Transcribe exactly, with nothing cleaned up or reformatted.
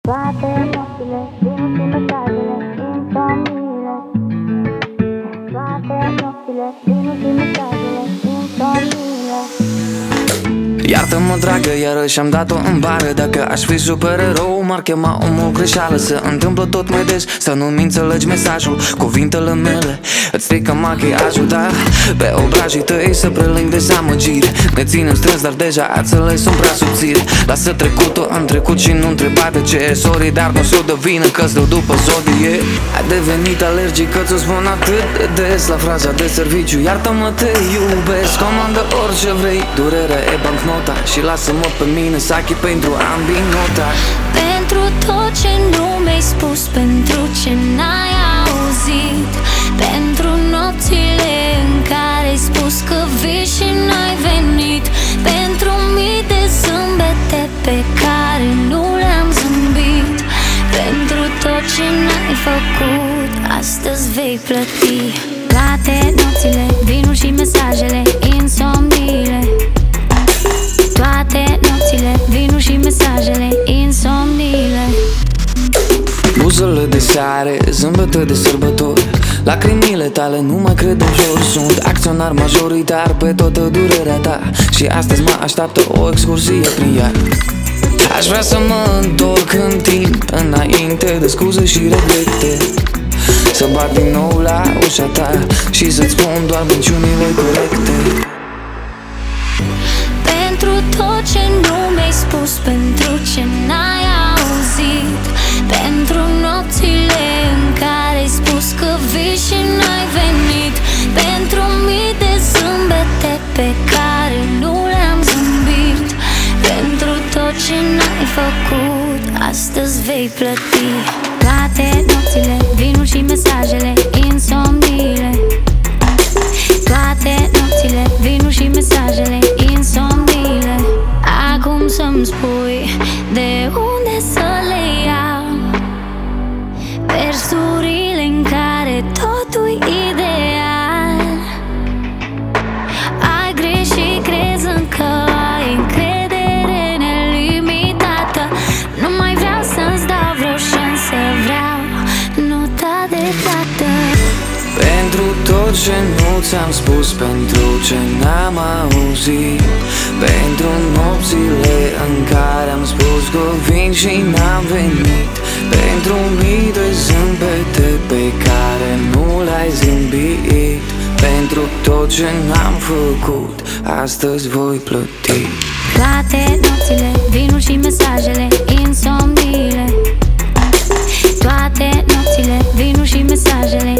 Toate nopțile, vinul și mesajele, insomniile. Toate nopțile, vinul și mesajele, insomniile. Iartă-mă, dragă, iarăși am dat-o în bară. Dacă aș fi supererou, m-ar chema omul greșeală. Se întâmplă tot mai des să nu-mi înțelegi mesajul. Cuvintele mele îți strică machiajul, dar pe obrajii tăi să preling dezamăgire. Ne ținem strâns, dar deja ațele sunt prea subțiri. Lasă trecutul în trecut și nu întreba de ce. Sorry, dar nu s-o dă vină că-ți dau după zodie. Ai devenit alergic, că ți-o spun atât de des la fraza de serviciu. Iartă-mă, te iubesc, comandă orice vrei. Durerea e bancnota și lasă-mă pe mine să achi pentru ambii nota. Pentru tot ce nu mi-ai spus, pentru ce n-ai auzit, pentru nopțile în care ai spus că vii și n-ai venit, pentru mii de zâmbete pe care nu le-am zâmbit, pentru tot ce n-ai făcut, astăzi vei plăti. Toate nopțile, vinul și mesajele, insomniile. Toate nopțile, vinul și mesajele, insomniile. Buzele de seare, zâmbete de sărbători, lacrimile tale nu mai cred în jur. Sunt acționar majoritar pe toată durerea ta și astăzi mă așteaptă o excursie prin ea. Aș vrea să mă întorc în timp, înainte de scuze și regrete, să bat din nou la ușa ta și să-ți spun doar minciunile corecte. Pentru tot ce nu mi-ai spus, pentru ce n-ai auzit, pentru nopțile în care ai spus că vii și n-ai venit, pentru mii de zâmbete pe care nu le-am zâmbit, pentru tot ce n-ai făcut, astăzi vei plăti. Toate nopțile, vinul și mesajele, insomniile. Toate nopțile, vinul și mesajele, insomniile. Acum să-mi spui de unde să le iau versurile în care totul-i ideal. Ai greșit crezând că ai încredere nelimitată. Nu mai vreau să-ți dau vreo șansă, vreau nota de plată. Pentru tot ce nu ți-am spus, pentru ce n-am auzit, pentru nopțile în care am spus că vin și n-am venit, pentru mii de zâmbete pe care nu le-ai zâmbit, pentru tot ce n-am făcut, astăzi voi plăti. Toate nopțile, vinul și mesajele, insomniile. Toate nopțile, vinul și mesajele,